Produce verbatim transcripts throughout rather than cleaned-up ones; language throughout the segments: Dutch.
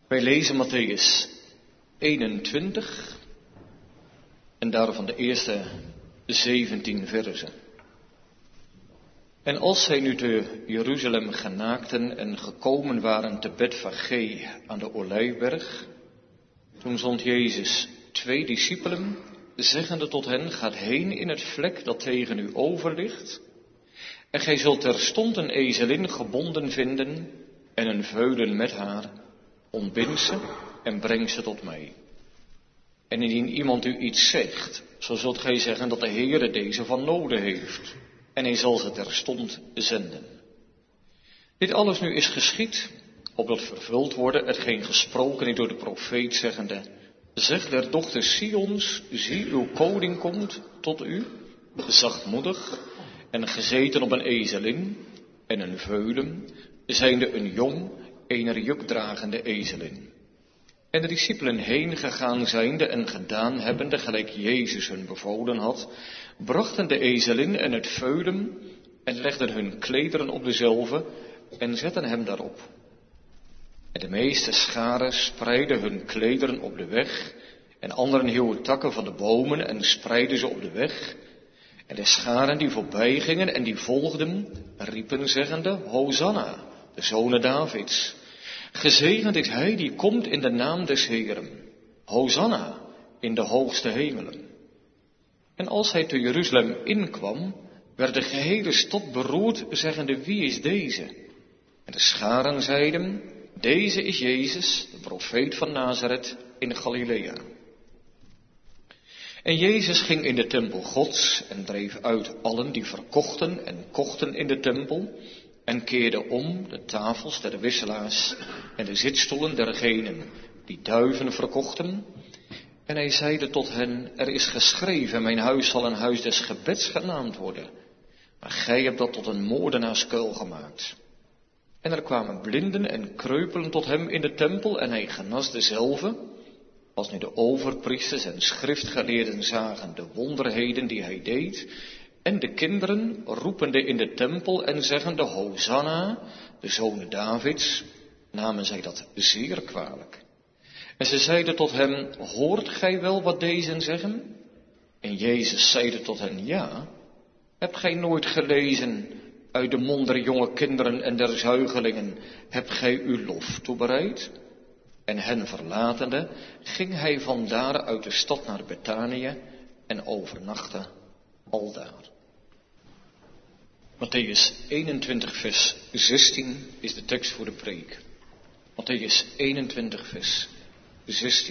Wij lezen Mattheüs eenentwintig en daarvan de eerste zeventien verzen. En als zij nu te Jeruzalem genaakten en gekomen waren te Betfagé aan de Olijfberg, toen zond Jezus twee discipelen, zeggende tot hen: gaat heen in het vlek dat tegen u over ligt, en gij zult terstond een ezelin gebonden vinden en een veulen met haar. Ontbind ze en breng ze tot mij. En indien iemand u iets zegt, zo zult gij zeggen dat de Heere deze van noden heeft, en hij zal ze terstond zenden. Dit alles nu is geschied, opdat vervuld worden hetgeen gesproken is door de profeet, zeggende: zeg der dochter Sions, zie uw koning komt tot u, zachtmoedig en gezeten op een ezelin en een veulen, zijnde een jong, eener jukdragende ezelin. En de discipelen heen gegaan zijnde en gedaan hebbende, gelijk Jezus hun bevolen had, brachten de ezelin en het veulen en legden hun klederen op dezelve en zetten hem daarop. En de meeste scharen spreidden hun klederen op de weg, en anderen hieuwen takken van de bomen en spreidden ze op de weg. En de scharen die voorbij gingen en die volgden, riepen zeggende: Hosanna, de zonen Davids. Gezegend is hij die komt in de naam des Heeren. Hosanna in de hoogste hemelen. En als hij te Jeruzalem inkwam, werd de gehele stad beroerd, zeggende: wie is deze? En de scharen zeiden: deze is Jezus, de profeet van Nazareth in Galilea. En Jezus ging in de tempel Gods en dreef uit allen die verkochten en kochten in de tempel, en keerde om de tafels der wisselaars en de zitstoelen dergenen die duiven verkochten. En hij zeide tot hen: er is geschreven, mijn huis zal een huis des gebeds genaamd worden, maar gij hebt dat tot een moordenaarskuil gemaakt. En er kwamen blinden en kreupelen tot hem in de tempel, en hij genas dezelve. Als nu de overpriesters en schriftgeleerden zagen de wonderheden die hij deed, en de kinderen roepende in de tempel en zeggende: Hosanna, de zonen Davids, namen zij dat zeer kwalijk. En ze zeiden tot hem: hoort gij wel wat dezen zeggen? En Jezus zeide tot hen: ja, hebt gij nooit gelezen: uit de mond der jonge kinderen en der zuigelingen hebt gij uw lof toebereid? En hen verlatende, ging hij vandaar uit de stad naar Betanië en overnachtte aldaar. Mattheüs eenentwintig vers zestien is de tekst voor de preek. Mattheüs eenentwintig vers zestien.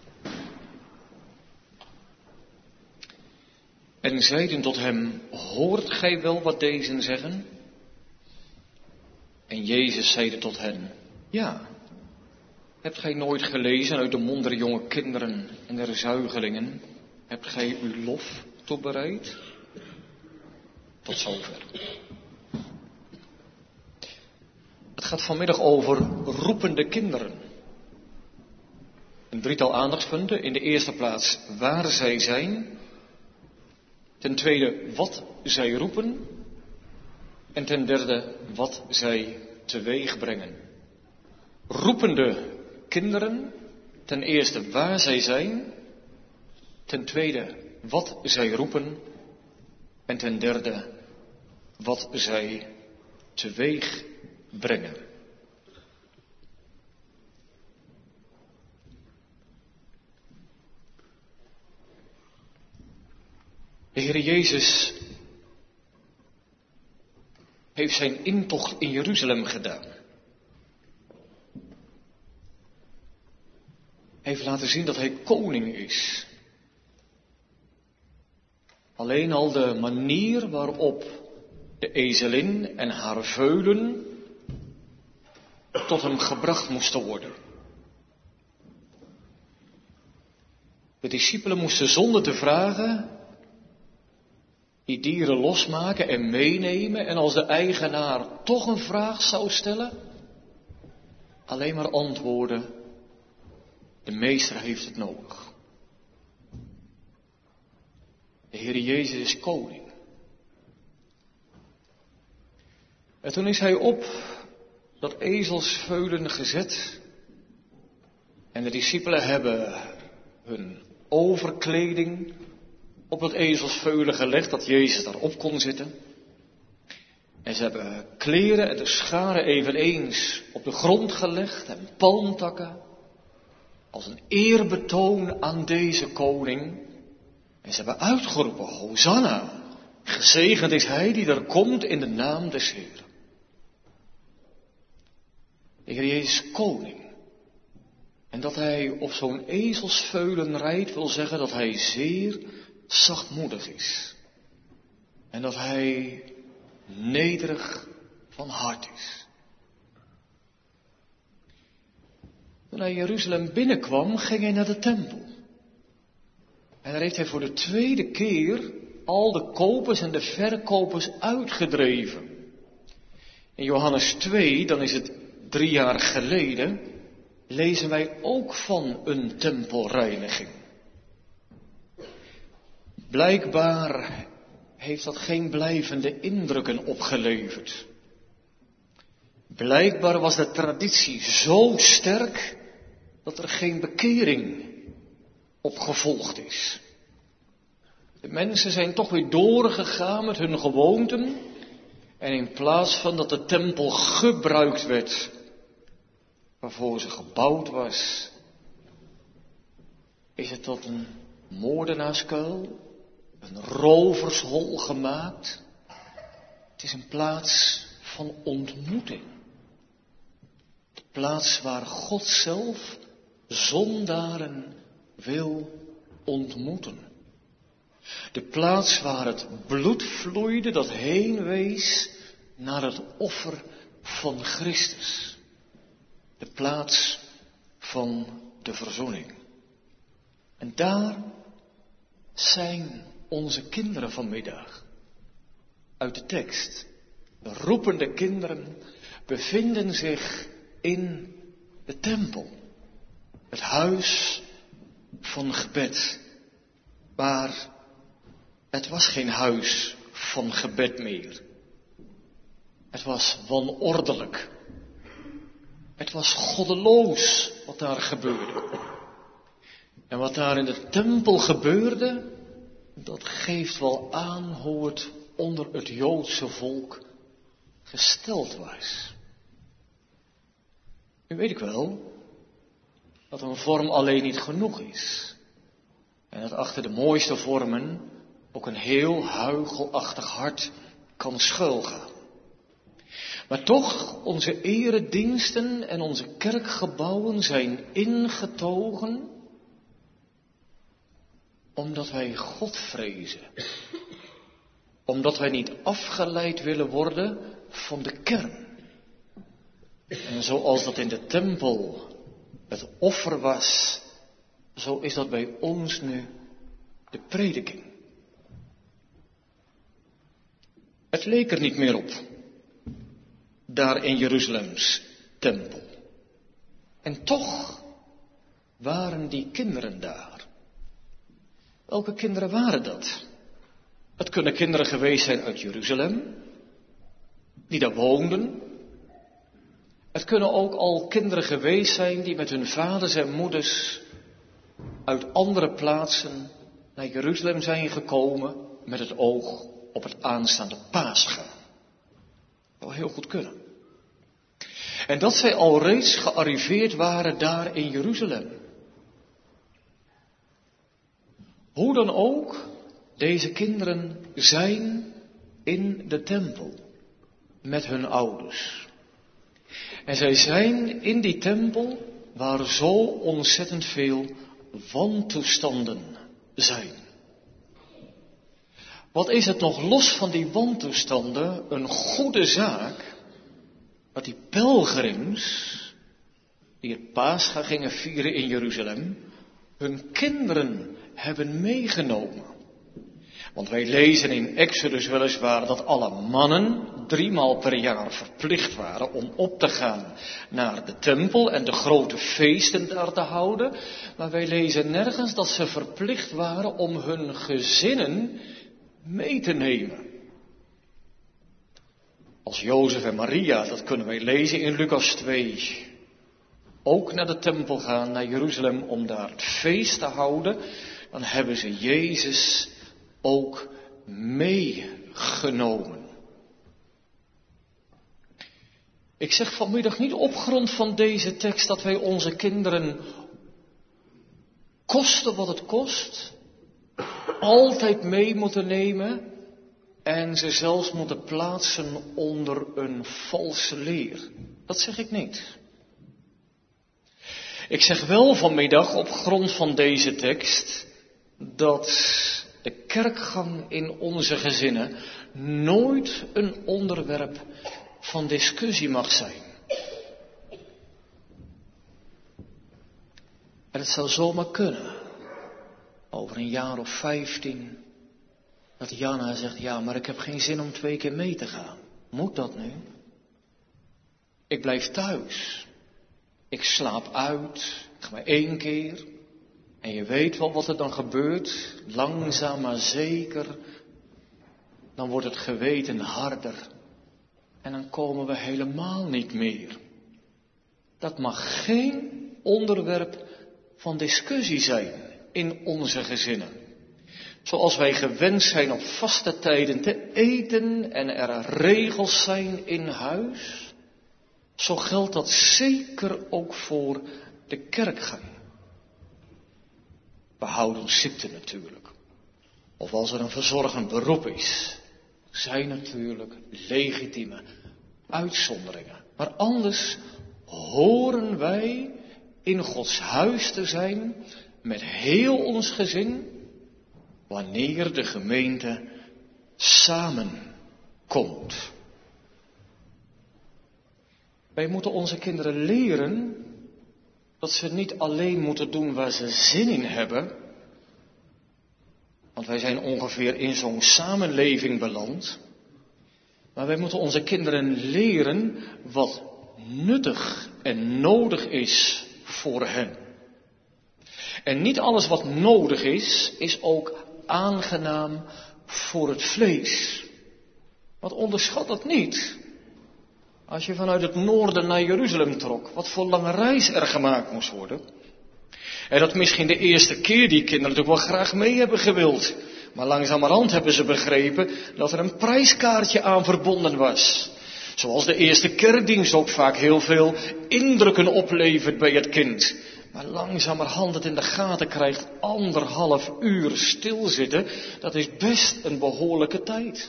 En zeiden tot hem: hoort gij wel wat dezen zeggen? En Jezus zeide tot hen: ja. Hebt gij nooit gelezen: uit de mond der jonge kinderen en der zuigelingen hebt gij uw lof toebereid? Tot zover. Het gaat vanmiddag over roepende kinderen. Een drietal aandachtspunten. In de eerste plaats waar zij zijn. Ten tweede wat zij roepen. En ten derde wat zij teweeg brengen. Roepende kinderen. Ten eerste waar zij zijn. Ten tweede wat zij roepen. En ten derde wat zij teweeg brengen. De Heer Jezus heeft zijn intocht in Jeruzalem gedaan. Hij heeft laten zien dat hij koning is. Alleen al de manier waarop de ezelin en haar veulen tot hem gebracht moesten worden. De discipelen moesten zonder te vragen die dieren losmaken en meenemen, en als de eigenaar toch een vraag zou stellen, alleen maar antwoorden: de meester heeft het nodig. De Heer Jezus is koning. En toen is hij op dat ezelsveulen gezet de discipelen hebben hun overkleding op dat ezelsveulen gelegd, dat Jezus daarop kon zitten. En ze hebben kleren en de scharen eveneens op de grond gelegd en palmtakken. Als een eerbetoon aan deze koning. En ze hebben uitgeroepen, Hosanna, gezegend is hij die er komt in de naam des Heeren. De Heer Jezus is koning. En dat hij op zo'n ezelsveulen rijdt wil zeggen dat hij zeer zachtmoedig is. En dat hij nederig van hart is. Toen hij Jeruzalem binnenkwam, ging hij naar de tempel. En daar heeft hij voor de tweede keer al de kopers en de verkopers uitgedreven. In Johannes twee, dan is het drie jaar geleden, lezen wij ook van een tempelreiniging. Blijkbaar heeft dat geen blijvende indrukken opgeleverd. Blijkbaar was de traditie zo sterk dat er geen bekering op gevolgd is. De mensen zijn toch weer doorgegaan met hun gewoonten. En in plaats van dat de tempel gebruikt werd waarvoor ze gebouwd was, is het tot een moordenaarskuil, een rovershol gemaakt. Het is een plaats van ontmoeting. De plaats waar God zelf zondaren wil ontmoeten. De plaats waar het bloed vloeide dat heen wees naar het offer van Christus. De plaats van de verzoening. En daar zijn onze kinderen vanmiddag. Uit de tekst. De roepende kinderen bevinden zich in de tempel. Het huis van gebed. Maar het was geen huis van gebed meer. Het was wanordelijk. Het was goddeloos wat daar gebeurde. En wat daar in de tempel gebeurde, dat geeft wel aan hoe het onder het Joodse volk gesteld was. Nu weet ik wel dat een vorm alleen niet genoeg is. En dat achter de mooiste vormen ook een heel huichelachtig hart kan schuilgaan. Maar toch, onze erediensten en onze kerkgebouwen zijn ingetogen omdat wij God vrezen. Omdat wij niet afgeleid willen worden van de kern. En zoals dat in de tempel het offer was, zo is dat bij ons nu de prediking. Het leek er niet meer op, daar in Jeruzalems tempel. En toch waren die kinderen daar. Welke kinderen waren dat? Het kunnen kinderen geweest zijn uit Jeruzalem, die daar woonden. Het kunnen ook al kinderen geweest zijn die met hun vaders en moeders uit andere plaatsen naar Jeruzalem zijn gekomen met het oog op het aanstaande Pascha. Dat zou heel goed kunnen. En dat zij al reeds gearriveerd waren daar in Jeruzalem. Hoe dan ook, deze kinderen zijn in de tempel met hun ouders. En zij zijn in die tempel waar zo ontzettend veel wantoestanden zijn. Wat is het nog los van die wantoestanden een goede zaak dat die pelgrims die het Pascha gingen vieren in Jeruzalem hun kinderen hebben meegenomen. Want wij lezen in Exodus weliswaar dat alle mannen driemaal per jaar verplicht waren om op te gaan naar de tempel en de grote feesten daar te houden. Maar wij lezen nergens dat ze verplicht waren om hun gezinnen mee te nemen. Als Jozef en Maria, dat kunnen wij lezen in Lucas twee. ook naar de tempel gaan, naar Jeruzalem, om daar het feest te houden, dan hebben ze Jezus ook meegenomen. Ik zeg vanmiddag niet op grond van deze tekst dat wij onze kinderen, koste wat het kost, altijd mee moeten nemen en ze zelfs moeten plaatsen onder een valse leer. Dat zeg ik niet. Ik zeg wel vanmiddag op grond van deze tekst dat de kerkgang in onze gezinnen nooit een onderwerp van discussie mag zijn. En het zou zomaar kunnen, over een jaar of vijftien, dat Jana zegt, ja, maar ik heb geen zin om twee keer mee te gaan. Moet dat nu? Ik blijf thuis. Ik slaap uit. Ik ga maar één keer. En je weet wel wat er dan gebeurt. Langzaam maar zeker. Dan wordt het geweten harder. En dan komen we helemaal niet meer. Dat mag geen onderwerp van discussie zijn in onze gezinnen. Zoals wij gewend zijn op vaste tijden te eten en er regels zijn in huis, zo geldt dat zeker ook voor de kerkgang. We houden ziekte natuurlijk. Of als er een verzorgend beroep is, zijn natuurlijk legitieme uitzonderingen. Maar anders horen wij in Gods huis te zijn met heel ons gezin, wanneer de gemeente samenkomt. Wij moeten onze kinderen leren dat ze niet alleen moeten doen waar ze zin in hebben. Want wij zijn ongeveer in zo'n samenleving beland. Maar wij moeten onze kinderen leren wat nuttig en nodig is voor hen. En niet alles wat nodig is, is ook aangenaam voor het vlees. Want onderschat dat niet. Als je vanuit het noorden naar Jeruzalem trok, wat voor lange reis er gemaakt moest worden. En dat misschien de eerste keer die kinderen natuurlijk wel graag mee hebben gewild. Maar langzamerhand hebben ze begrepen dat er een prijskaartje aan verbonden was. Zoals de eerste kerkdienst ook vaak heel veel indrukken oplevert bij het kind. Maar langzamerhand het in de gaten krijgt, anderhalf uur stilzitten, dat is best een behoorlijke tijd.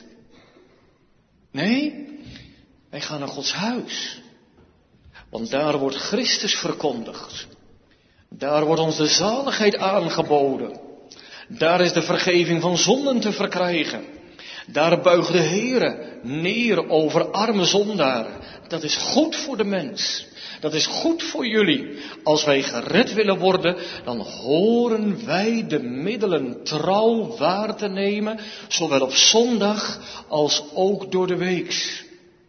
Nee, wij gaan naar Gods huis. Want daar wordt Christus verkondigd. Daar wordt ons de zaligheid aangeboden. Daar is de vergeving van zonden te verkrijgen. Daar buigt de Heere neer over arme zondaren. Dat is goed voor de mens. Dat is goed voor jullie. Als wij gered willen worden, dan horen wij de middelen trouw waar te nemen, zowel op zondag als ook door de week.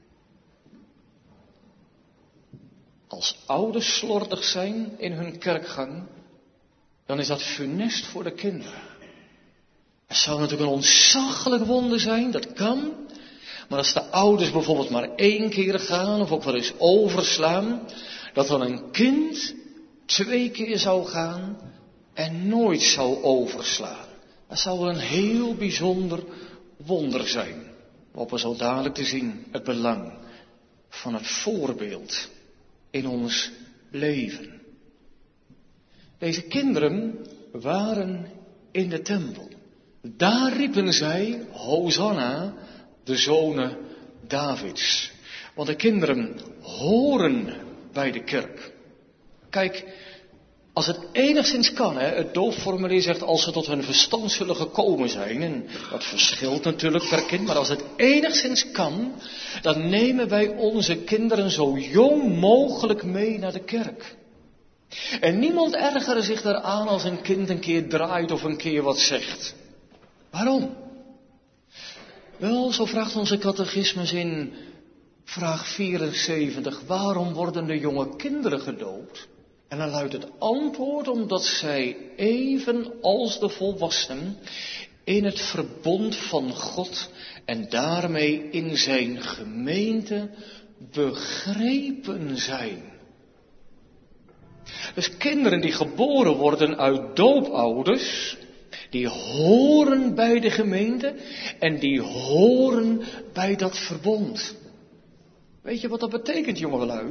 Als ouders slordig zijn in hun kerkgang, dan is dat funest voor de kinderen. Het zou natuurlijk een ontzaglijk wonder zijn, dat kan. Maar als de ouders bijvoorbeeld maar één keer gaan, of ook wel eens overslaan, dat dan een kind twee keer zou gaan en nooit zou overslaan. Dat zou wel een heel bijzonder wonder zijn. Op we zo dadelijk te zien het belang van het voorbeeld in ons leven. Deze kinderen waren in de tempel. Daar riepen zij, Hosanna, de zonen Davids. Want de kinderen horen bij de kerk. Kijk, als het enigszins kan, hè, het doopformulier zegt als ze tot hun verstand zullen gekomen zijn. En dat verschilt natuurlijk per kind, maar als het enigszins kan, dan nemen wij onze kinderen zo jong mogelijk mee naar de kerk. En niemand ergerde zich daaraan als een kind een keer draait of een keer wat zegt. Waarom? Wel, zo vraagt onze catechismus in vraag vierenzeventig, waarom worden de jonge kinderen gedoopt? En dan luidt het antwoord omdat zij even als de volwassenen in het verbond van God en daarmee in zijn gemeente begrepen zijn. Dus kinderen die geboren worden uit doopouders, die horen bij de gemeente en die horen bij dat verbond. Weet je wat dat betekent, jongelui?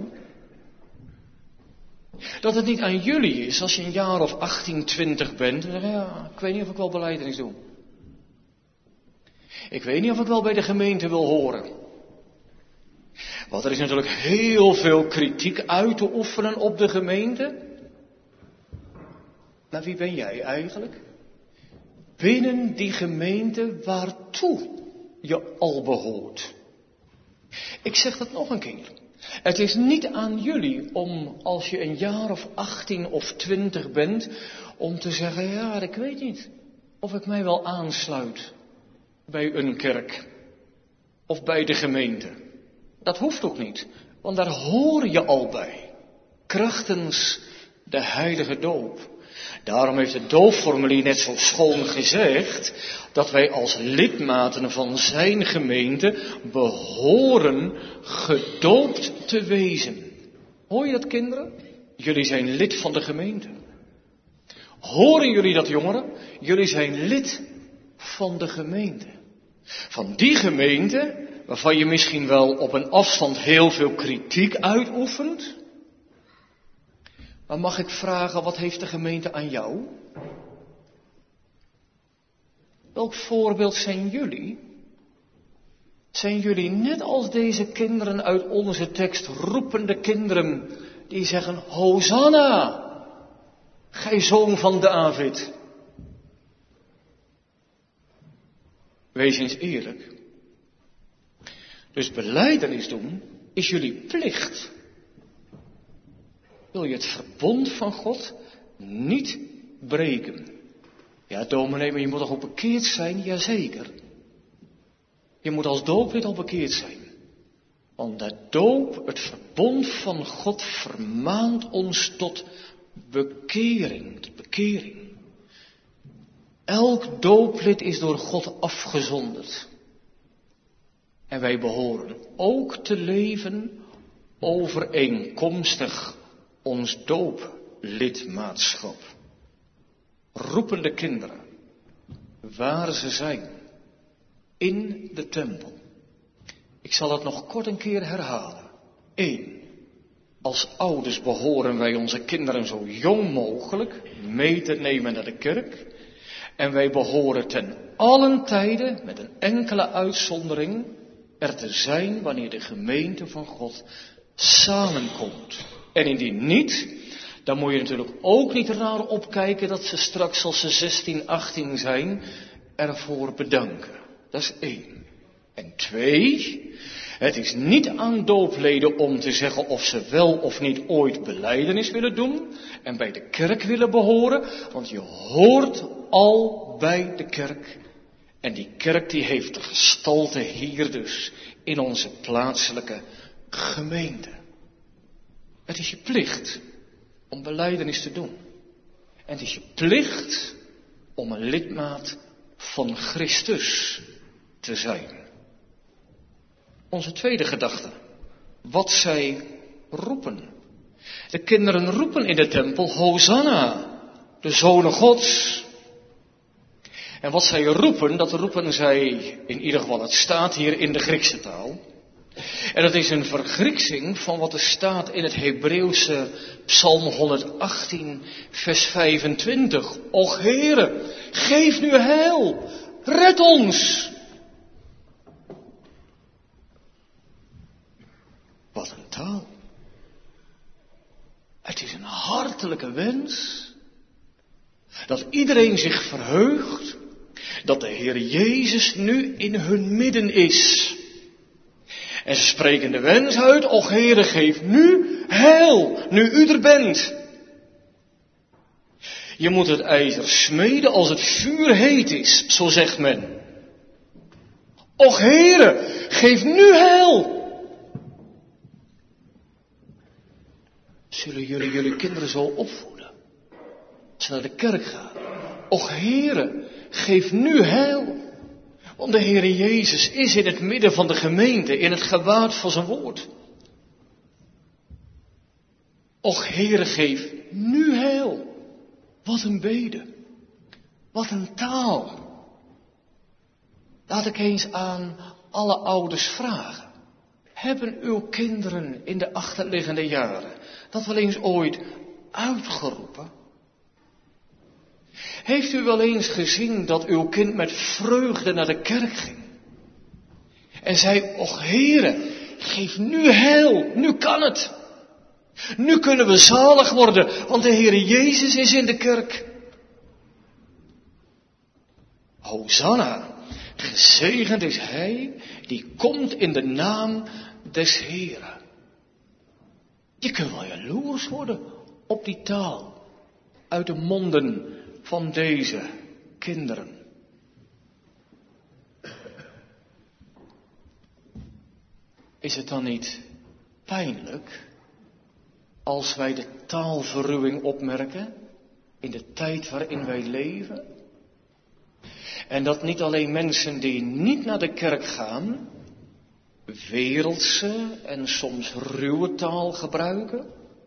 Dat het niet aan jullie is als je een jaar of achttien, twintig bent en zeg je, ja, ik weet niet of ik wel belijdenis doe. Ik weet niet of ik wel bij de gemeente wil horen. Want er is natuurlijk heel veel kritiek uit te oefenen op de gemeente. Maar wie ben jij eigenlijk? Binnen die gemeente waartoe je al behoort. Ik zeg dat nog een keer. Het is niet aan jullie om, als je een jaar of achttien of twintig bent, om te zeggen, ja, ik weet niet of ik mij wel aansluit bij een kerk of bij de gemeente. Dat hoeft ook niet, want daar hoor je al bij, krachtens de heilige doop. Daarom heeft het doopformulier net zo schoon gezegd dat wij als lidmaten van zijn gemeente behoren gedoopt te wezen. Hoor je dat, kinderen? Jullie zijn lid van de gemeente. Horen jullie dat, jongeren? Jullie zijn lid van de gemeente. Van die gemeente waarvan je misschien wel op een afstand heel veel kritiek uitoefent. Maar mag ik vragen, wat heeft de gemeente aan jou? Welk voorbeeld zijn jullie? Zijn jullie net als deze kinderen uit onze tekst, roepende kinderen, die zeggen, Hosanna, gij zoon van David. Wees eens eerlijk. Dus belijdenis doen is jullie plicht. Wil je het verbond van God niet breken? Ja, dominee, maar je moet toch ook bekeerd zijn? Jazeker. Je moet als dooplid al bekeerd zijn. Want de doop, het verbond van God, vermaant ons tot bekering. Tot bekering. Elk dooplid is door God afgezonderd. En wij behoren ook te leven overeenkomstig ons dooplidmaatschap. Roepende kinderen, waar ze zijn, in de tempel. Ik zal het nog kort een keer herhalen. Eén, als ouders behoren wij onze kinderen zo jong mogelijk mee te nemen naar de kerk. En wij behoren ten allen tijde, met een enkele uitzondering, er te zijn wanneer de gemeente van God samenkomt. En indien niet, dan moet je natuurlijk ook niet raar opkijken dat ze straks, als ze zestien, achttien zijn, ervoor bedanken. Dat is één. En twee, het is niet aan doopleden om te zeggen of ze wel of niet ooit belijdenis willen doen en bij de kerk willen behoren, want je hoort al bij de kerk. En die kerk die heeft de gestalte hier dus in onze plaatselijke gemeente. Het is je plicht om belijdenis te doen. En het is je plicht om een lidmaat van Christus te zijn. Onze tweede gedachte. Wat zij roepen. De kinderen roepen in de tempel, Hosanna, de Zonen Gods. En wat zij roepen, dat roepen zij, in ieder geval het staat hier in de Griekse taal. En dat is een vergrieksing van wat er staat in het Hebreeuwse Psalm honderdachttien, vers vijfentwintig. Och Heere, geef nu heil, red ons. Wat een taal. Het is een hartelijke wens dat iedereen zich verheugt dat de Heer Jezus nu in hun midden is. En ze spreken de wens uit, och Heere, geef nu heil, nu u er bent. Je moet het ijzer smeden als het vuur heet is, zo zegt men. Och Heere, geef nu heil. Zullen jullie jullie kinderen zo opvoeden? Als ze naar de kerk gaan. Och Heere, geef nu heil. Want de Heere Jezus is in het midden van de gemeente, in het gewaad van zijn woord. Och Heere, geef nu heil. Wat een bede. Wat een taal. Laat ik eens aan alle ouders vragen. Hebben uw kinderen in de achterliggende jaren dat wel eens ooit uitgeroepen? Heeft u wel eens gezien dat uw kind met vreugde naar de kerk ging? En zei, och Heere, geef nu heil, nu kan het. Nu kunnen we zalig worden, want de Heere Jezus is in de kerk. Hosanna, gezegend is Hij die komt in de naam des Heeren. Je kunt wel jaloers worden op die taal uit de monden van deze kinderen. Is het dan niet pijnlijk als wij de taalverruwing opmerken in de tijd waarin wij leven? En dat niet alleen mensen die niet naar de kerk gaan, wereldse en soms ruwe taal gebruiken,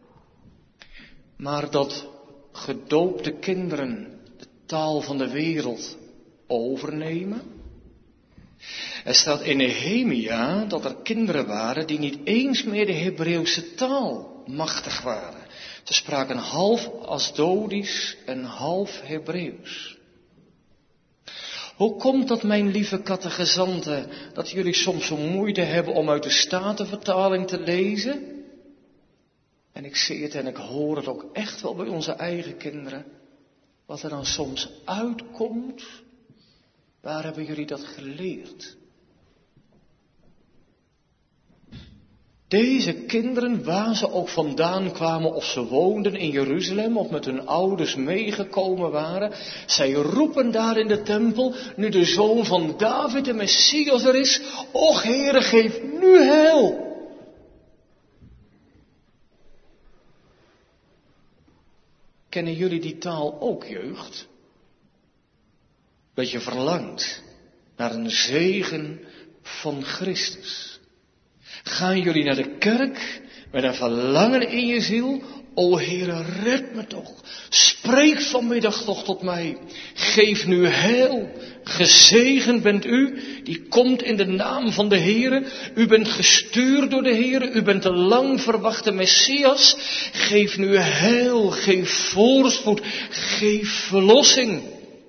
maar dat gedoopte kinderen de taal van de wereld overnemen. Er staat in Nehemia dat er kinderen waren die niet eens meer de Hebreeuwse taal machtig waren. Ze spraken half Asdodisch en half Hebreeuws. Hoe komt dat, mijn lieve catechizanten, dat jullie soms zo moeite hebben om uit de Statenvertaling te lezen? En ik zie het en ik hoor het ook echt wel bij onze eigen kinderen. Wat er dan soms uitkomt, waar hebben jullie dat geleerd? Deze kinderen, waar ze ook vandaan kwamen, of ze woonden in Jeruzalem, of met hun ouders meegekomen waren, zij roepen daar in de tempel, nu de zoon van David, de Messias er is, och Heere, geef nu heil. Kennen jullie die taal ook, jeugd? Dat je verlangt naar een zegen van Christus. Gaan jullie naar de kerk met een verlangen in je ziel? O Heere, red me toch. Spreek vanmiddag toch tot mij. Geef nu heil. Gezegend bent u, die komt in de naam van de Heere. U bent gestuurd door de Heere. U bent de lang verwachte Messias. Geef nu heil. Geef voorspoed. Geef verlossing.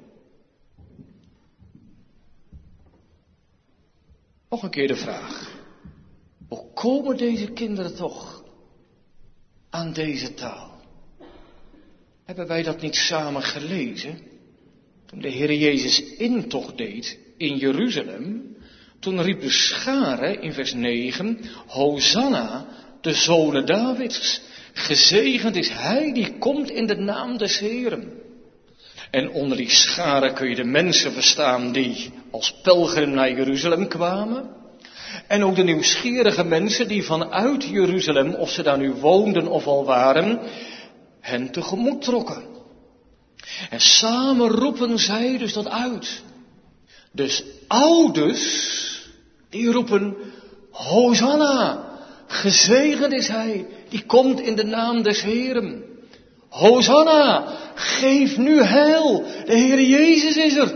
Nog een keer de vraag. Hoe komen deze kinderen toch aan deze taal? Hebben wij dat niet samen gelezen? Toen de Heer Jezus intocht deed in Jeruzalem, toen riep de schare in vers negen, Hosanna, de zonen Davids. Gezegend is Hij die komt in de naam des Heeren. En onder die schare kun je de mensen verstaan die als pelgrim naar Jeruzalem kwamen. En ook de nieuwsgierige mensen die vanuit Jeruzalem, of ze daar nu woonden of al waren, hen tegemoet trokken. En samen roepen zij dus dat uit. Dus ouders, die roepen, Hosanna, gezegend is Hij, die komt in de naam des Heeren. Hosanna, geef nu heil, de Heer Jezus is er.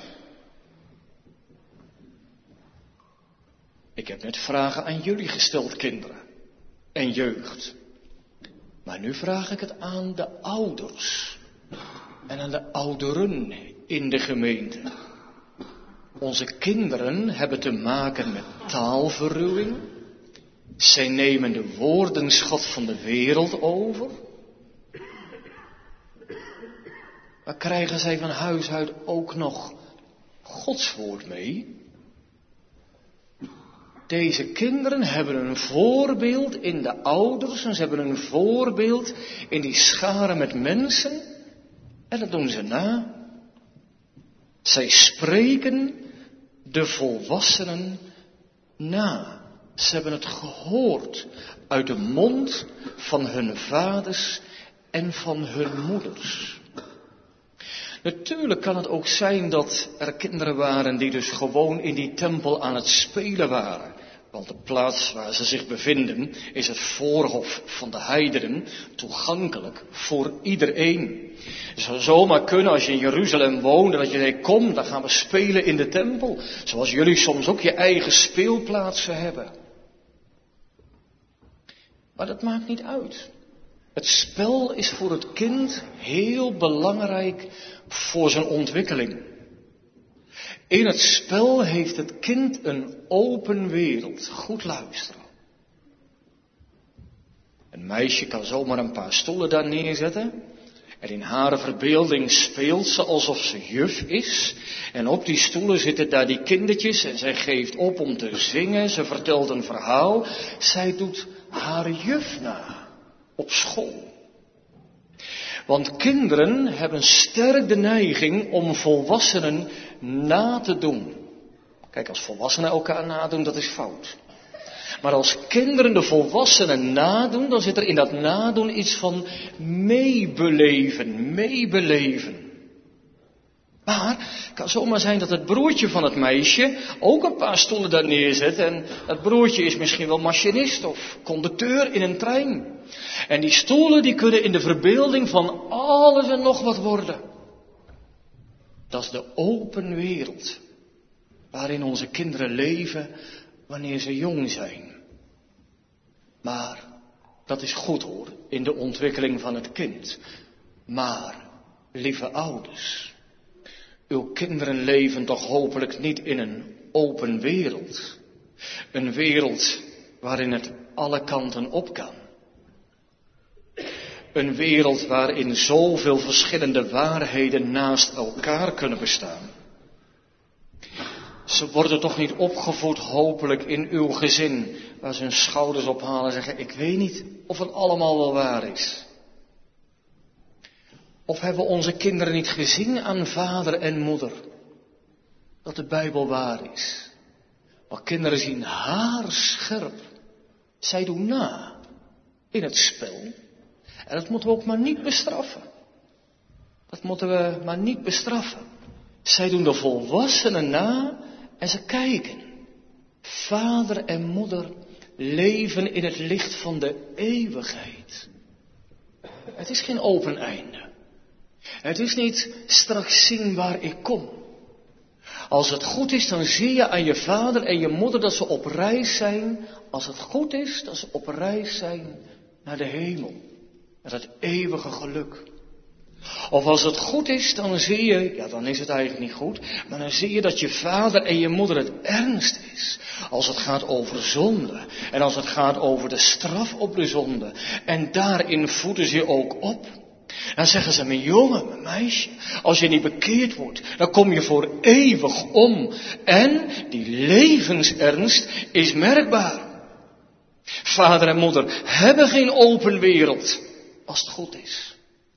Ik heb net vragen aan jullie gesteld, kinderen en jeugd. Maar nu vraag ik het aan de ouders en aan de ouderen in de gemeente. Onze kinderen hebben te maken met taalverruwing. Zij nemen de woordenschat van de wereld over. Maar krijgen zij van huis uit ook nog Gods woord mee? Deze kinderen hebben een voorbeeld in de ouders en ze hebben een voorbeeld in die scharen met mensen. En dat doen ze na. Zij spreken de volwassenen na. Ze hebben het gehoord uit de mond van hun vaders en van hun moeders. Natuurlijk kan het ook zijn dat er kinderen waren die dus gewoon in die tempel aan het spelen waren. Want de plaats waar ze zich bevinden is het voorhof van de heidenen, toegankelijk voor iedereen. Het zou zomaar kunnen als je in Jeruzalem woont en dat je denkt, kom, dan gaan we spelen in de tempel. Zoals jullie soms ook je eigen speelplaatsen hebben. Maar dat maakt niet uit. Het spel is voor het kind heel belangrijk voor zijn ontwikkeling. In het spel heeft het kind een open wereld. Goed luisteren. Een meisje kan zomaar een paar stoelen daar neerzetten. En in haar verbeelding speelt ze alsof ze juf is. En op die stoelen zitten daar die kindertjes. En zij geeft op om te zingen. Ze vertelt een verhaal. Zij doet haar juf na. Op school. Want kinderen hebben sterk de neiging om volwassenen na te doen. Kijk, als volwassenen elkaar nadoen, dat is fout. Maar als kinderen de volwassenen nadoen, dan zit er in dat nadoen iets van meebeleven, meebeleven. Maar het kan zomaar zijn dat het broertje van het meisje ook een paar stoelen daar neerzet. En dat broertje is misschien wel machinist of conducteur in een trein. En die stoelen die kunnen in de verbeelding van alles en nog wat worden. Dat is de open wereld waarin onze kinderen leven wanneer ze jong zijn. Maar dat is goed hoor, in de ontwikkeling van het kind. Maar, lieve ouders, uw kinderen leven toch hopelijk niet in een open wereld. Een wereld waarin het alle kanten op kan. Een wereld waarin zoveel verschillende waarheden naast elkaar kunnen bestaan. Ze worden toch niet opgevoed, hopelijk, in uw gezin, waar ze hun schouders ophalen en zeggen, ik weet niet of het allemaal wel waar is. Of hebben onze kinderen niet gezien aan vader en moeder, dat de Bijbel waar is? Maar kinderen zien haarscherp. Zij doen na in het spel. En dat moeten we ook maar niet bestraffen. Dat moeten we maar niet bestraffen. Zij doen de volwassenen na en ze kijken. Vader en moeder leven in het licht van de eeuwigheid. Het is geen open einde. Het is niet straks zien waar ik kom. Als het goed is, dan zie je aan je vader en je moeder dat ze op reis zijn. Als het goed is, dat ze op reis zijn naar de hemel. Naar het eeuwige geluk. Of als het goed is, dan zie je, ja dan is het eigenlijk niet goed, maar dan zie je dat je vader en je moeder het ernst is. Als het gaat over zonde en als het gaat over de straf op de zonde. En daarin voeden ze je ook op. Dan zeggen ze, mijn jongen, mijn meisje, als je niet bekeerd wordt, dan kom je voor eeuwig om. En die levensernst is merkbaar. Vader en moeder hebben geen open wereld, als het goed is.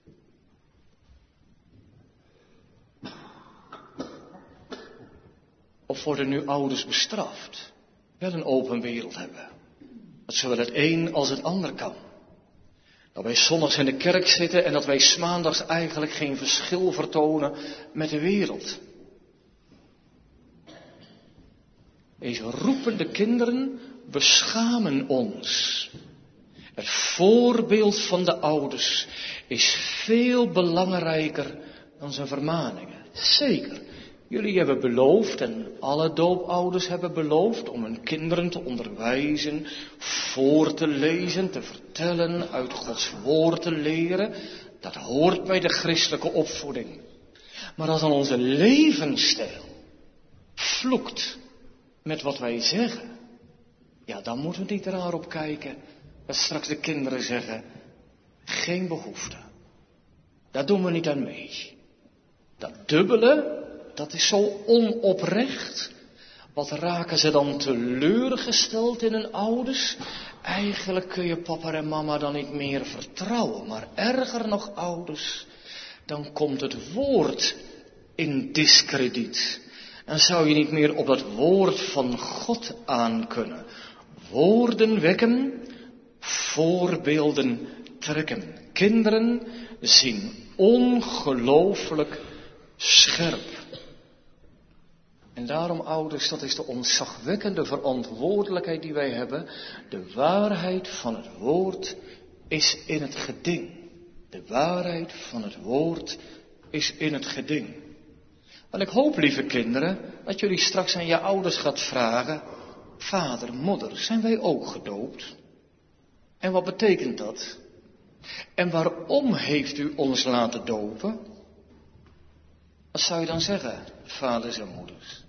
Of worden nu ouders bestraft? Wel een open wereld hebben. Dat zowel het een als het ander kan. Dat wij zondags in de kerk zitten en dat wij 's maandags eigenlijk geen verschil vertonen met de wereld. Deze roepende kinderen beschamen ons. Het voorbeeld van de ouders is veel belangrijker dan zijn vermaningen. Zeker. Jullie hebben beloofd en alle doopouders hebben beloofd om hun kinderen te onderwijzen, voor te lezen, te vertellen, uit Gods woord te leren. Dat hoort bij de christelijke opvoeding. Maar als dan onze levensstijl vloekt met wat wij zeggen, ja dan moeten we niet raar op kijken dat straks de kinderen zeggen, geen behoefte. Daar doen we niet aan mee. Dat dubbele, dat is zo onoprecht. Wat raken ze dan teleurgesteld in hun ouders? Eigenlijk kun je papa en mama dan niet meer vertrouwen. Maar erger nog ouders, dan komt het woord in diskrediet. Dan zou je niet meer op dat woord van God aan kunnen. Woorden wekken, voorbeelden trekken. Kinderen zien ongelooflijk scherp. En daarom, ouders, dat is de ontzagwekkende verantwoordelijkheid die wij hebben. De waarheid van het woord is in het geding. De waarheid van het woord is in het geding. Want ik hoop, lieve kinderen, dat jullie straks aan je ouders gaat vragen: vader, moeder, zijn wij ook gedoopt? En wat betekent dat? En waarom heeft u ons laten dopen? Wat zou je dan zeggen, vaders en moeders?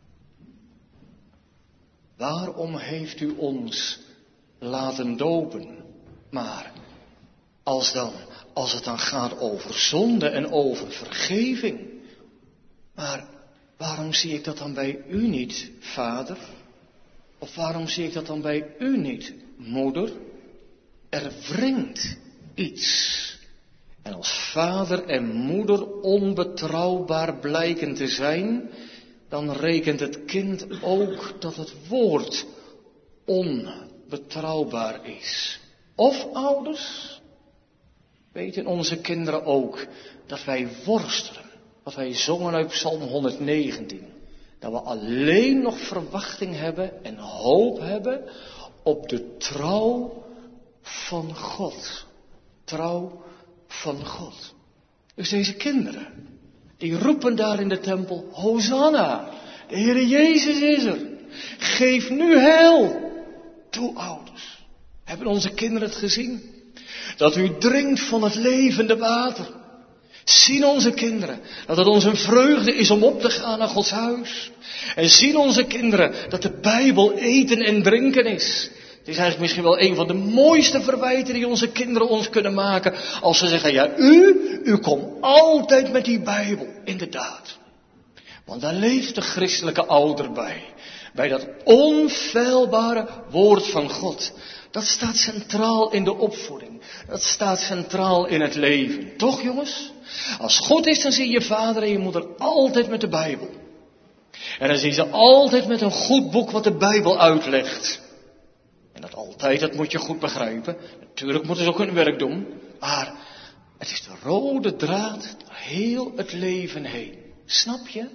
Waarom heeft u ons laten dopen? Maar als dan, als het dan gaat over zonde en over vergeving. Maar waarom zie ik dat dan bij u niet, vader? Of waarom zie ik dat dan bij u niet, moeder? Er wringt iets. En als vader en moeder onbetrouwbaar blijken te zijn, dan rekent het kind ook dat het woord onbetrouwbaar is. Of ouders, weten onze kinderen ook dat wij worstelen. Wat wij zongen uit Psalm honderdnegentien. Dat we alleen nog verwachting hebben en hoop hebben op de trouw van God. Trouw van God. Dus deze kinderen, die roepen daar in de tempel: Hosanna, de Heere Jezus is er. Geef nu heil. Toe, ouders. Hebben onze kinderen het gezien? Dat u drinkt van het levende water. Zien onze kinderen dat het ons een vreugde is om op te gaan naar Gods huis. En zien onze kinderen dat de Bijbel eten en drinken is. Het is eigenlijk misschien wel een van de mooiste verwijten die onze kinderen ons kunnen maken. Als ze zeggen: ja, u, u komt altijd met die Bijbel. Inderdaad. Want daar leeft de christelijke ouder bij. Bij dat onfeilbare woord van God. Dat staat centraal in de opvoeding. Dat staat centraal in het leven. Toch, jongens? Als goed is, dan zie je vader en je moeder altijd met de Bijbel. En dan zie je ze altijd met een goed boek wat de Bijbel uitlegt. En dat altijd, dat moet je goed begrijpen. Natuurlijk moeten ze ook hun werk doen. Maar het is de rode draad door heel het leven heen. Snap je?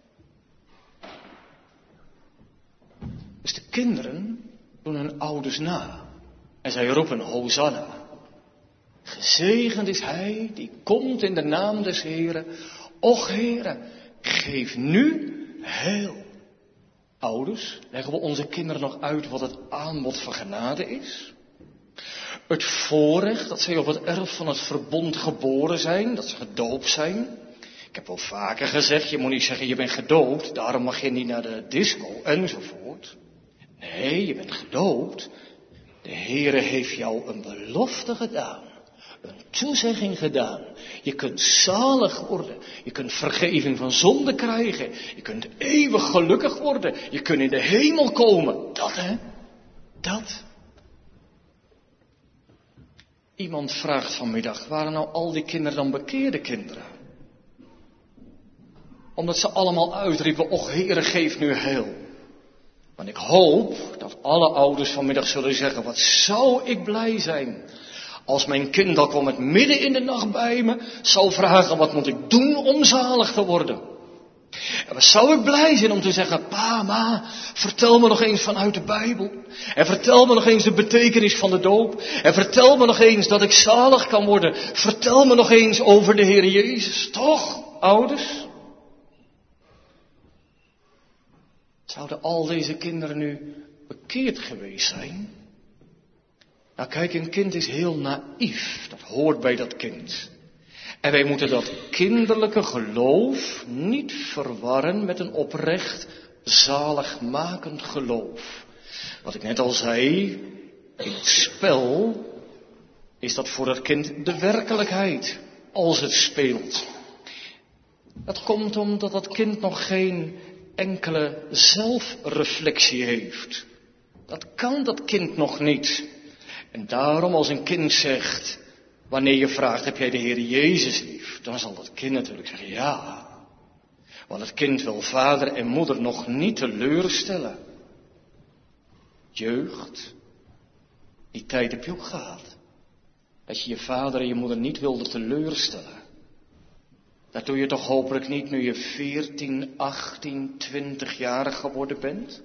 Dus de kinderen doen hun ouders na. En zij roepen: Hosanna. Gezegend is hij die komt in de naam des Heren. Och Heere, geef nu heil. Ouders, leggen we onze kinderen nog uit wat het aanbod van genade is? Het voorrecht dat zij op het erf van het verbond geboren zijn, dat ze gedoopt zijn. Ik heb wel vaker gezegd, je moet niet zeggen je bent gedoopt, daarom mag je niet naar de disco enzovoort. Nee, je bent gedoopt. De Heere heeft jou een belofte gedaan. Een toezegging gedaan. Je kunt zalig worden. Je kunt vergeving van zonde krijgen. Je kunt eeuwig gelukkig worden. Je kunt in de hemel komen. Dat hè? Dat. Iemand vraagt vanmiddag, waren nou al die kinderen dan bekeerde kinderen? Omdat ze allemaal uitriepen: Och Heere, geef nu heil. Want ik hoop dat alle ouders vanmiddag zullen zeggen: wat zou ik blij zijn als mijn kind al kwam het midden in de nacht bij me, zou vragen: wat moet ik doen om zalig te worden? En wat zou ik blij zijn om te zeggen: pa, ma, vertel me nog eens vanuit de Bijbel. En vertel me nog eens de betekenis van de doop. En vertel me nog eens dat ik zalig kan worden. Vertel me nog eens over de Heer Jezus. Toch, ouders? Zouden al deze kinderen nu bekeerd geweest zijn? Nou kijk, een kind is heel naïef. Dat hoort bij dat kind. En wij moeten dat kinderlijke geloof niet verwarren met een oprecht zaligmakend geloof. Wat ik net al zei, in het spel is dat voor het kind de werkelijkheid als het speelt. Dat komt omdat dat kind nog geen enkele zelfreflectie heeft. Dat kan dat kind nog niet. En daarom als een kind zegt, wanneer je vraagt: heb jij de Heer Jezus lief? Dan zal dat kind natuurlijk zeggen: ja. Want het kind wil vader en moeder nog niet teleurstellen. Jeugd, die tijd heb je ook gehad. Dat je je vader en je moeder niet wilde teleurstellen. Dat doe je toch hopelijk niet nu je veertien, achttien, twintig jaar geworden bent?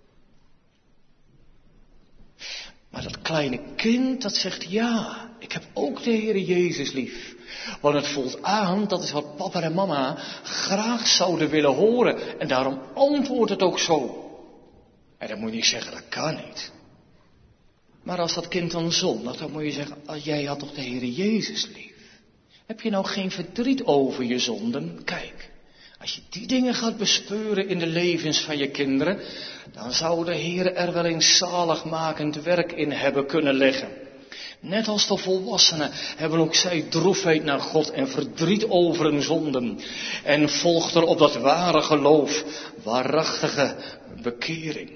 Maar dat kleine kind dat zegt ja, ik heb ook de Heere Jezus lief. Want het voelt aan, dat is wat papa en mama graag zouden willen horen. En daarom antwoordt het ook zo. En dan moet je niet zeggen, dat kan niet. Maar als dat kind dan zondigt, dan moet je zeggen, oh, jij had toch de Heere Jezus lief. Heb je nou geen verdriet over je zonden? Kijk, als je die dingen gaat bespeuren in de levens van je kinderen, dan zou de Heer er wel een zaligmakend werk in hebben kunnen leggen. Net als de volwassenen hebben ook zij droefheid naar God en verdriet over hun zonden. En volgt er op dat ware geloof, waarachtige bekering.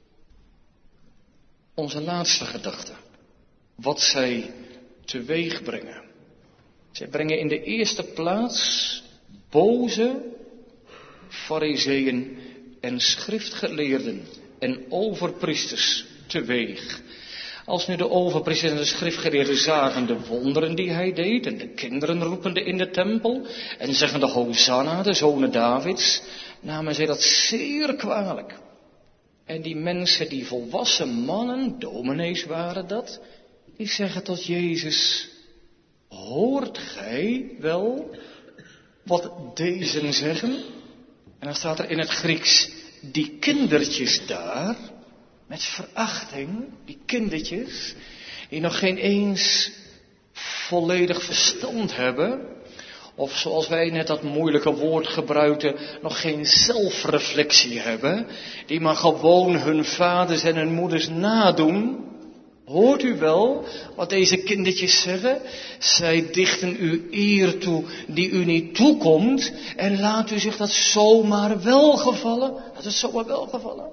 Onze laatste gedachte. Wat zij teweeg brengen. Zij brengen in de eerste plaats boze farizeeën en schriftgeleerden en overpriesters teweeg. Als nu de overpriesters en de schriftgeleerden zagen de wonderen die hij deed en de kinderen roepende in de tempel en zeggende Hosanna, de zonen Davids, namen zij dat zeer kwalijk. En die mensen, die volwassen mannen, dominees waren dat, die zeggen tot Jezus, hoort gij wel wat deze zeggen? En dan staat er in het Grieks, die kindertjes daar, met verachting, die kindertjes, die nog geen eens volledig verstand hebben, of zoals wij net dat moeilijke woord gebruikten, nog geen zelfreflectie hebben, die maar gewoon hun vaders en hun moeders nadoen. Hoort u wel wat deze kindertjes zeggen? Zij dichten u eer toe die u niet toekomt en laat u zich dat zomaar welgevallen. Dat is zomaar welgevallen.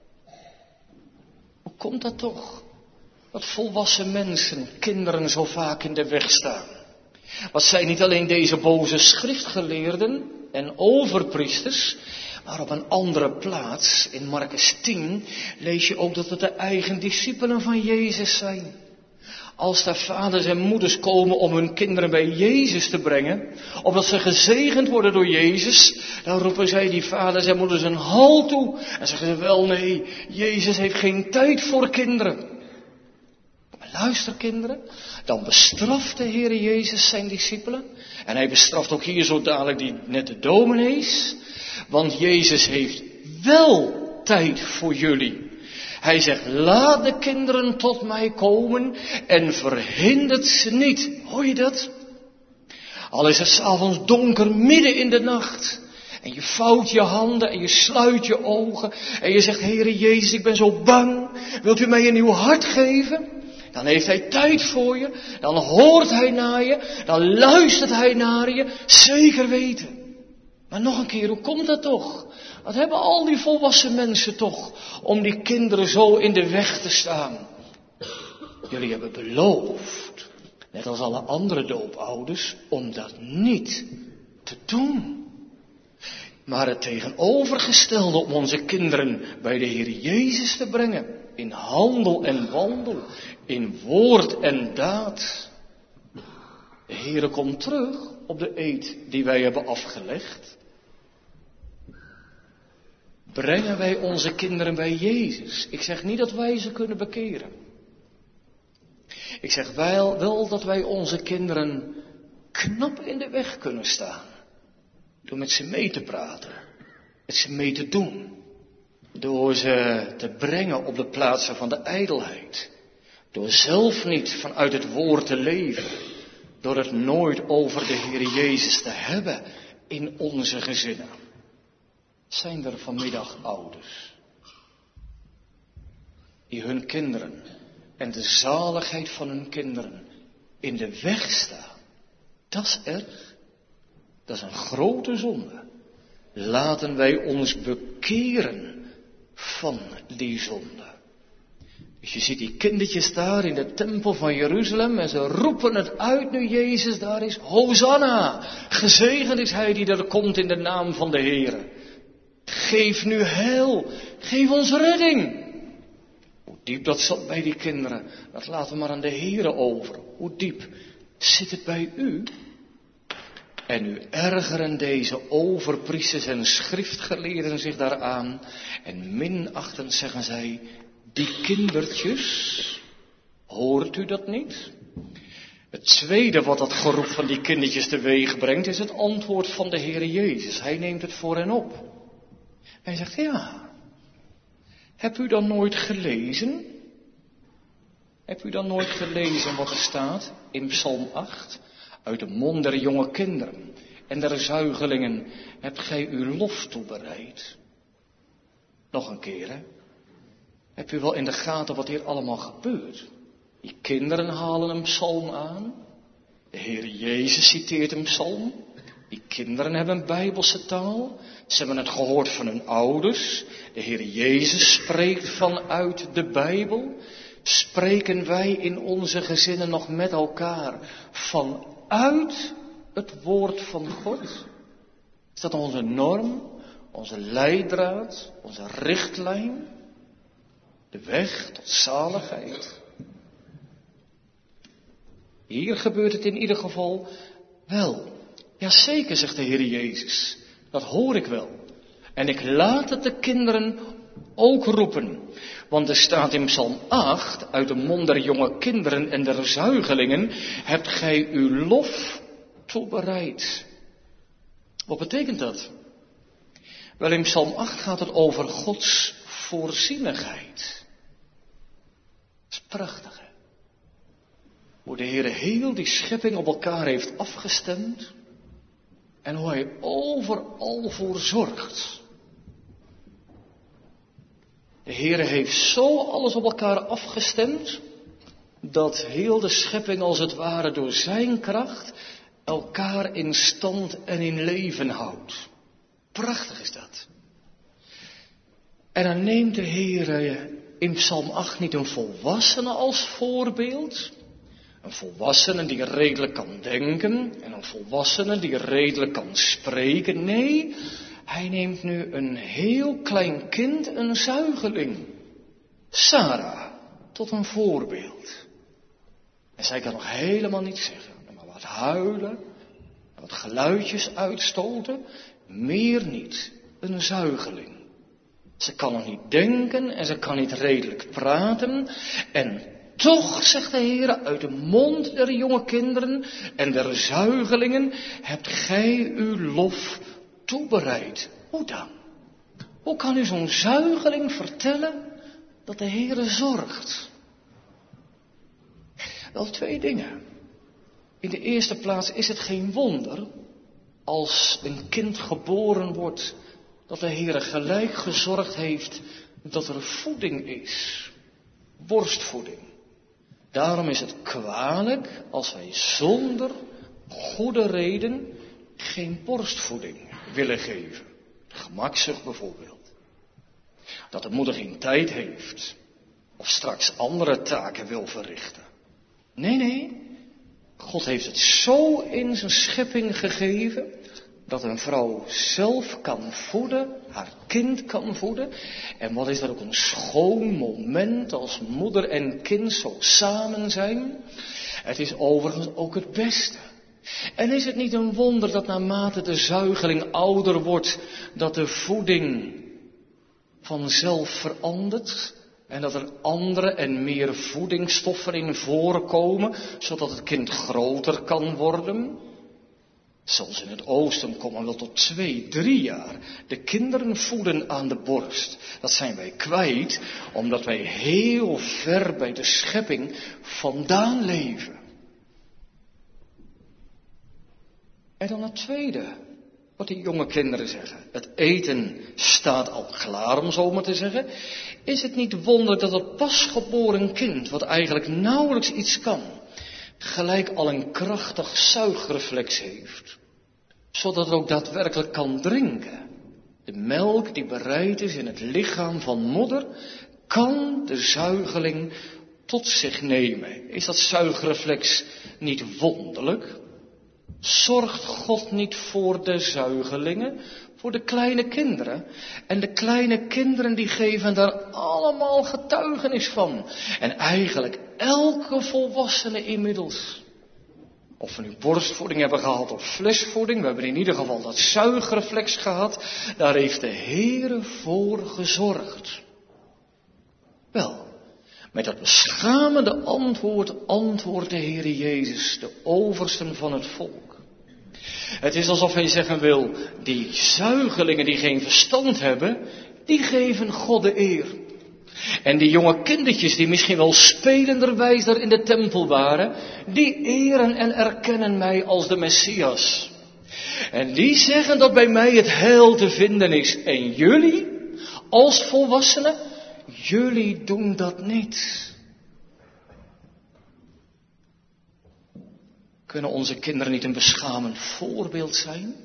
Hoe komt dat toch? Dat volwassen mensen kinderen zo vaak in de weg staan. Wat zijn niet alleen deze boze schriftgeleerden en overpriesters, maar op een andere plaats, in Markus tien, lees je ook dat het de eigen discipelen van Jezus zijn. Als de vaders en moeders komen om hun kinderen bij Jezus te brengen, opdat ze gezegend worden door Jezus, dan roepen zij die vaders en moeders een halt toe. En zeggen ze, wel nee, Jezus heeft geen tijd voor kinderen. Maar luister kinderen, dan bestraft de Heer Jezus zijn discipelen. En hij bestraft ook hier zo dadelijk die nette dominees. Want Jezus heeft wel tijd voor jullie. Hij zegt, laat de kinderen tot mij komen en verhindert ze niet. Hoor je dat? Al is het 's avonds donker midden in de nacht. En je vouwt je handen en je sluit je ogen. En je zegt, Heere Jezus, ik ben zo bang. Wilt u mij een nieuw hart geven? Dan heeft hij tijd voor je. Dan hoort hij naar je. Dan luistert hij naar je. Zeker weten. Maar nog een keer, hoe komt dat toch? Wat hebben al die volwassen mensen toch om die kinderen zo in de weg te staan? Jullie hebben beloofd, net als alle andere doopouders, om dat niet te doen. Maar het tegenovergestelde om onze kinderen bij de Heer Jezus te brengen. In handel en wandel, in woord en daad. De Heere komt terug op de eed die wij hebben afgelegd. Brengen wij onze kinderen bij Jezus? Ik zeg niet dat wij ze kunnen bekeren. Ik zeg wel, wel dat wij onze kinderen knap in de weg kunnen staan. Door met ze mee te praten. Met ze mee te doen. Door ze te brengen op de plaatsen van de ijdelheid. Door zelf niet vanuit het woord te leven. Door het nooit over de Heer Jezus te hebben in onze gezinnen. Zijn er vanmiddag ouders die hun kinderen en de zaligheid van hun kinderen in de weg staan? Dat is erg. Dat is een grote zonde. Laten wij ons bekeren van die zonde. Dus je ziet die kindertjes daar in de tempel van Jeruzalem en ze roepen het uit nu Jezus daar is. Hosanna! Gezegend is hij die er komt in de naam van de Heere. Geef nu heil. Geef ons redding. Hoe diep dat zat bij die kinderen, dat laten we maar aan de Heere over. Hoe diep zit het bij u? En nu ergeren deze overpriesters en schriftgeleerden zich daaraan. En minachtend zeggen zij, die kindertjes, hoort u dat niet? Het tweede wat dat geroep van die kindertjes teweeg brengt, is het antwoord van de Heer Jezus. Hij neemt het voor hen op. Hij zegt, ja, heb u dan nooit gelezen? Heb u dan nooit gelezen wat er staat in Psalm acht? Uit de mond der jonge kinderen en der zuigelingen hebt gij uw lof toebereid. Nog een keer, hè? Heb u wel in de gaten wat hier allemaal gebeurt? Die kinderen halen een psalm aan. De Heer Jezus citeert een psalm. Die kinderen hebben een bijbelse taal. Ze hebben het gehoord van hun ouders. De Heer Jezus spreekt vanuit de Bijbel. Spreken wij in onze gezinnen nog met elkaar vanuit het woord van God? Is dat onze norm, onze leidraad, onze richtlijn? De weg tot zaligheid? Hier gebeurt het in ieder geval wel. Jazeker, zegt de Heer Jezus. Dat hoor ik wel. En ik laat het de kinderen ook roepen. Want er staat in Psalm acht, uit de mond der jonge kinderen en der zuigelingen, hebt gij uw lof toebereid. Wat betekent dat? Wel, in Psalm acht gaat het over Gods voorzienigheid. Dat is prachtig, hè? Hoe de Heer heel die schepping op elkaar heeft afgestemd. En hoe hij overal voor zorgt. De Heer heeft zo alles op elkaar afgestemd, dat heel de schepping als het ware door zijn kracht elkaar in stand en in leven houdt. Prachtig is dat. En dan neemt de Heer in Psalm acht niet een volwassene als voorbeeld. Een volwassene die redelijk kan denken en een volwassene die redelijk kan spreken. Nee, hij neemt nu een heel klein kind, een zuigeling, Sarah, tot een voorbeeld. En zij kan nog helemaal niets zeggen, maar wat huilen, wat geluidjes uitstoten, meer niet, een zuigeling. Ze kan nog niet denken en ze kan niet redelijk praten en toch, zegt de Heer, uit de mond der jonge kinderen en der zuigelingen hebt gij uw lof toebereid. Hoe dan? Hoe kan u zo'n zuigeling vertellen dat de Heer zorgt? Wel, twee dingen. In de eerste plaats is het geen wonder als een kind geboren wordt dat de Heer gelijk gezorgd heeft dat er voeding is. Borstvoeding. Daarom is het kwalijk als wij zonder goede reden geen borstvoeding willen geven. Gemakzucht bijvoorbeeld. Dat de moeder geen tijd heeft. Of straks andere taken wil verrichten. Nee, nee. God heeft het zo in zijn schepping gegeven dat een vrouw zelf kan voeden, haar kind kan voeden. En wat is dat ook een schoon moment als moeder en kind zo samen zijn. Het is overigens ook het beste. En is het niet een wonder dat naarmate de zuigeling ouder wordt, dat de voeding vanzelf verandert? En dat er andere en meer voedingsstoffen in voorkomen, zodat het kind groter kan worden? Zelfs in het oosten komen we tot twee, drie jaar de kinderen voeden aan de borst. Dat zijn wij kwijt, omdat wij heel ver bij de schepping vandaan leven. En dan het tweede, wat die jonge kinderen zeggen. Het eten staat al klaar, om zo maar te zeggen. Is het niet wonderlijk dat het pasgeboren kind, wat eigenlijk nauwelijks iets kan, gelijk al een krachtig zuigreflex heeft, zodat het ook daadwerkelijk kan drinken. De melk die bereid is in het lichaam van moeder, kan de zuigeling tot zich nemen. Is dat zuigreflex niet wonderlijk? Zorgt God niet voor de zuigelingen, voor de kleine kinderen? En de kleine kinderen die geven daar allemaal getuigenis van. En eigenlijk elke volwassene inmiddels. Of we nu borstvoeding hebben gehad of flesvoeding, we hebben in ieder geval dat zuigreflex gehad. Daar heeft de Heere voor gezorgd. Wel, met dat beschamende antwoord antwoordt de Heere Jezus, de oversten van het volk. Het is alsof hij zeggen wil, die zuigelingen die geen verstand hebben, die geven God de eer. En die jonge kindertjes die misschien wel spelenderwijs daar in de tempel waren, die eren en erkennen mij als de Messias. En die zeggen dat bij mij het heil te vinden is. En jullie, als volwassenen, jullie doen dat niet. Kunnen onze kinderen niet een beschamend voorbeeld zijn?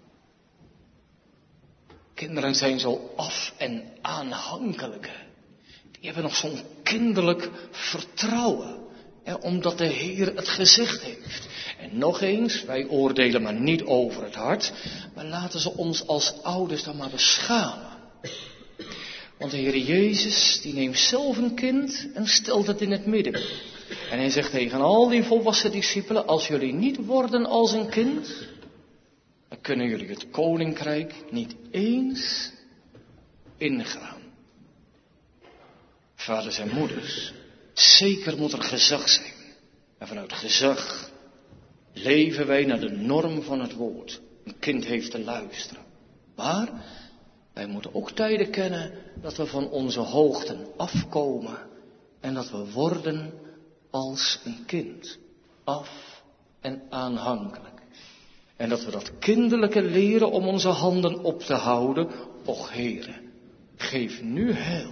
Kinderen zijn zo af- en aanhankelijke. Die hebben nog zo'n kinderlijk vertrouwen. Hè, omdat de Heer het gezegd heeft. En nog eens, wij oordelen maar niet over het hart. Maar laten ze ons als ouders dan maar beschamen. Want de Heer Jezus, die neemt zelf een kind en stelt het in het midden. En hij zegt tegen al die volwassen discipelen, als jullie niet worden als een kind, dan kunnen jullie het koninkrijk niet eens ingaan. Vaders en moeders, zeker moet er gezag zijn. En vanuit gezag leven wij naar de norm van het woord. Een kind heeft te luisteren. Maar wij moeten ook tijden kennen dat we van onze hoogten afkomen. En dat we worden als een kind. Af en aanhankelijk. En dat we dat kinderlijke leren om onze handen op te houden. Och Heere, geef nu heil.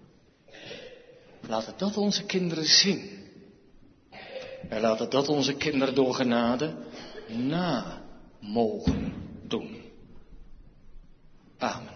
Laten dat onze kinderen zien. En laten dat onze kinderen door genade na mogen doen. Amen.